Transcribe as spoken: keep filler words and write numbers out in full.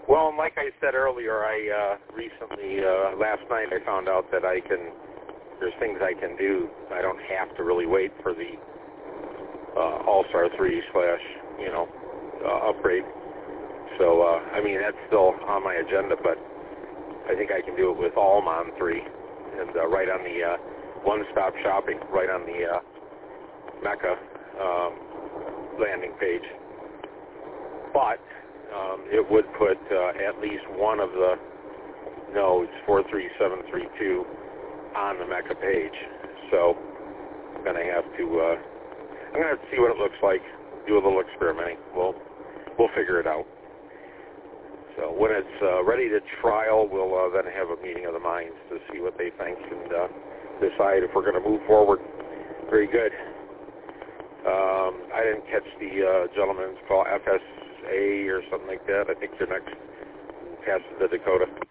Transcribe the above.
Well, like I said earlier, I uh, recently, uh, last night I found out that I can, there's things I can do. I don't have to really wait for the uh, All-Star three slash, you know, uh, upgrade. So, uh, I mean, that's still on my agenda, but I think I can do it with Allmon three and uh, right on the uh, one-stop shopping, right on the uh, Mecca um, landing page. But um, it would put uh, at least one of the nodes, four three seven three two, on the Mecca page. So I'm going to have to, uh, I'm going to have to see what it looks like, do a little experimenting. We'll, we'll figure it out. So when it's uh, ready to trial, we'll uh, then have a meeting of the minds to see what they think and uh, decide if we're going to move forward. Very good. Um, I didn't catch the uh, gentleman's call, F S A or something like that. I think they're next past the Dakota.